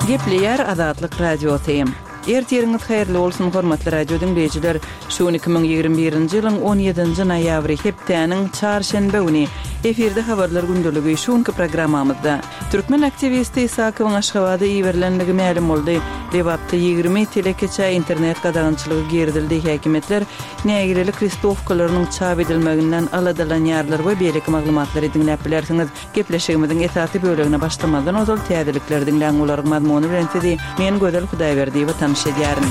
Gepleyer Azatlyk Radiosyň. Ertiriňiz haýyrly bolsun hormatly radio dinleýijiler. Şu 2021-nji ýylyň 17-nji noýabry hepdeniň çarşembe güni efirde habarlar gündöligi şuňky programmamyzda türkmen aktivisti Isakowyň Aşgabatda iýerilenligi ma'lum boldy. Dewapda 20 telekeçe internet gadagynçylygy girdildi. Häkimetler nägireli Kristofkalarynyň çap edilmeginden aladalan ýarlar we beýleki maglumatlary dinläp bilersiňiz. Gepleşigimiziň esasy bölegine başlamadan ozal täzelikler dinläň olaryň mazmuny bilen sizi men Gödel Hudaýberdi we tanış edýärim.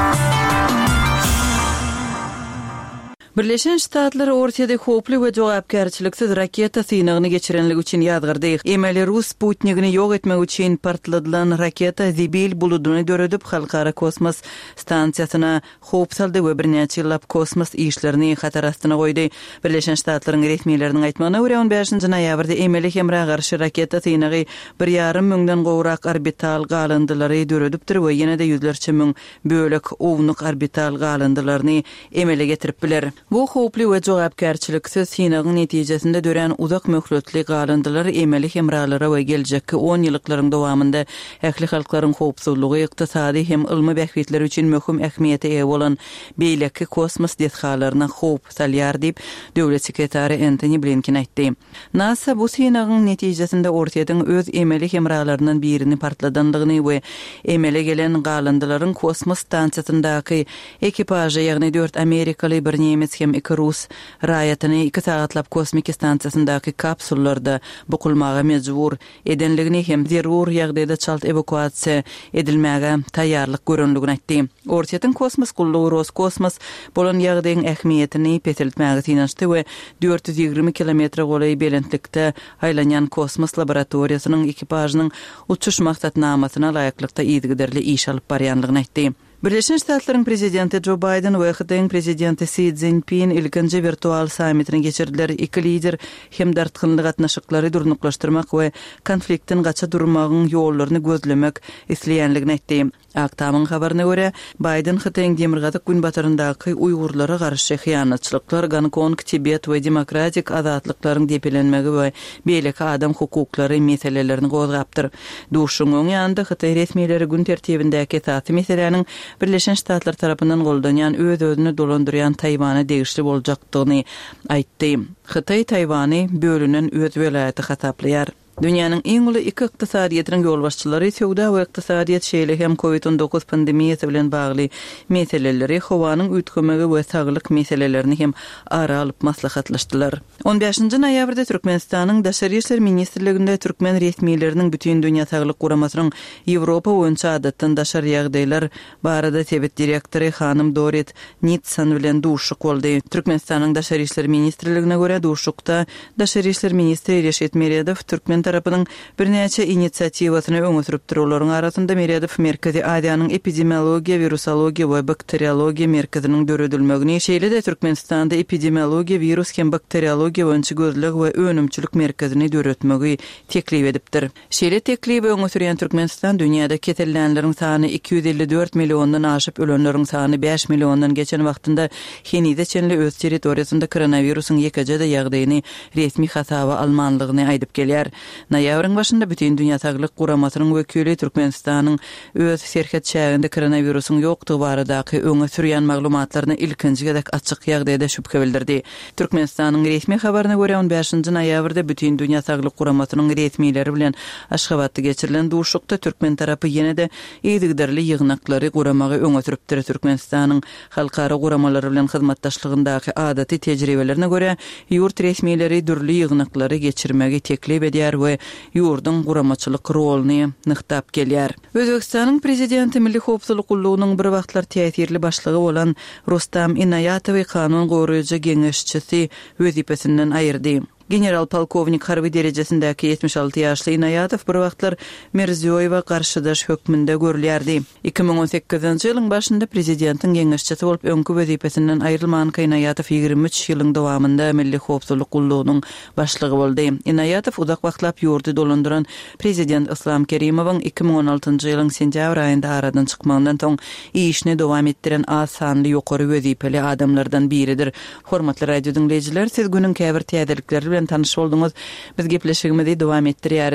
Birleşen Ştatlar ortada hoply we jogapkärçiliksiz raketa synagyny geçirenligi üçin ýazgyrdy. Emeli Rus Sputnikini ýok etmek üçin partladylan raketa Zibil buludyny döredip halkara kosmos stansiýasyna hop saldy we birnäçe ýyllap kosmos işlerini hatar astyna goýdy. Birleşen Ştatlaryň resmiýetleriniň aýtmagyna görä 15-nji noýabrda Emeli hemra garşy raketa synagy 1,5 müňden gowrak orbital galandylary döredipdir we ýene-de ýüzlerçe müň bölek ownyk orbital galandylaryny emele getirip biler. Bu hoply we jogapkärçiliksiz synagyň netijesinde dören uzak möhletli galandylar emeli hemralara we geljekki 10 ýylyklaryň dowamında ähli halklaryň howpsuzlygy, ykdysady hem ilmi bähwitler üçin möhüm ähmiýete eýe bolan beýleki kosmos detgalaryna howp salýar diýip döwlet sekretary Antony Blinken aýtdy. NASA bu synagyň netijesinde ortadan öz emeli hemralaryndan birini partladandygyny we emele gelen galandylaryň kosmos stansiýasyndaky ekipaja ýagny 4 Amerikaly, bir Nemes hem 2 Rus raýatyny 2 sagatlap kosmik stansiýasyndaky kapsullarda bukulmaga mejbur edenligini hem zerur ýagdaýda çalt evakuasiýa edilmäge taýýarlyk görenligini aýtdy. Ortadan kosmos gullugy Roskosmos bolan ýagdaýyň ähmiýetini petiltmäge synançdy we 420 kilometr golay belentlikde aýlanýan kosmos laboratoriýasynyň ekipažynyň uçuş maksatnamasyna laýyklykda ýygyderli iş alyp barýanlygyny aýtdy. Birleşen Ştatlaryň prezidenti Joe Biden we Hytyň prezidenti Xi Jinping ilkinji virtual sammitini geçirdiler. Iki lider hem dartgynly gatnaşyklary durnuklaşdyrmak we konfliktin gaça durmagyň ýollaryny gözlemek isleýänligini aýtdy. Aktamyň habaryna görä, Biden Hytyň demirgazyk gün bataryndaky Uýgurlara garşy hyýanatçylyklar, Gonkong, Tibet we demokratik azatlyklaryň depelenmegi we beýleki adam hukuklary meselelerini gozgapdyr. Duşuň ýanynda Hyty resmiýetleri gün tertibindäki esasy meseleniň Birleşen Ştatlar tarapyndan goldanýan öz-özüni dolandyrýan Taýwany degişli boljakdygyny aýtdy. Hyty Taýwany bölünen öz welaýaty hasaplaýar. Dünýäniň iň uly iki ykdysadyýetynyň ýolbaşçylary sowda we ykdysadyýet şeýle hem COVID-19 pandemiýasy bilen bagly meseleleri, howanyň üýtgemegi we saglyk meselelerini hem ara alyp maslahatlaşdylar. 15-nji noýabrda Türkmenistanyň Daşary işler ministrliginde türkmen resmiýetleriniň bütün dünýä saglyk guramasynyň Ýewropa boýunça adatdan daşary ýagdaýlar barada tebet direktory hanym Dorit Nitsan bilen duşuk boldy. Türkmenistanyň Daşary işler ministrligine görä duşukda Daşary işler ministri Reşet Meredow Türkmen tarapynyň birnäçe inisiatiwasyny öňe sürüpdir. Olaryň arasynda Meredow Merkezi Aziýanyň epidemiologiýa, virusologiýa we bakteriologiýa merkeziniň döredilmegini, şeýle-de Türkmenistanda epidemiologiýa, virus hem bakteriologiýa boýunça gözleg we önümçilik merkezini döretmegi teklip edipdir. Şeýle teklibi öňe sürýän Türkmenistan dünýäde kesellenleriň sany 254 millióndan aşyp ölenleriň sany 5 millióndan geçen wagtynda Henize çenli öz territoriýasynda koronawirusyň ýekejede ýagdaýyny resmi hasaba almanlygyny aýdyp gelýär. Noýabryň başynda bütün dünýä saglyk guramasynyň wekili Türkmenistanyň öz serhet şäherinde koronawirusyň ýokdugy baradaky öňe sürýän maglumatlaryny ilkinji gedek açyk ýagdaýda şüphe bildirdi. Türkmenistanyň resmi habaryna görä 15-nji noýabrda bütün dünýä saglyk guramasynyň resmiýetleri bilen Aşgabatda geçirilen duşukda türkmen tarapy ýene-de ýygyderli ýygnaklary guramagy öňe sürüpdir. Türkmenistanyň halkara guramalary bilen hyzmatdaşlygyndaky adaty tejribelerine görä ýurt resmiýetleri dürli ýygnaklary geçirmegi teklip edýär we ýurdun guramaçylyk roluny nyktap gelýär. Özbekistanyň prezidenti Milli Howpsuzlyk Gullugynyň bir wagtlar täsirli başlygy bolan Rustam Inayatowy kanun goýryjy geňeşçisi wezipesinden aýyrdy. General polkovnik harby derejesindäki 76 ýaşly Inayatow bir wagtlar Mirziýoýewa garşydaş hökmünde görülýärdi. 2018-nji ýylyň başynda prezidentiň geňeşçisi bolup öňkü wezipesinden aýrylman Inayatow 23 ýylyň dowamında Milli Howpsuzlyk Gullugynyň başlygy boldy. Inayatow uzak wagtlap ýurdy dolandyran prezident Islom Kerimowyň 2016-njy ýylyň sentyabr aýynda aradan çykmagyndan soň işini dowam etdiren az sanly ýokary wezipeli adamlardan biridir. Hormatly radio dinleýijiler, siz günüň käbir täzelikleri bilen tanış boldunuz. Biz gepleşigimizi dowam etdirýär.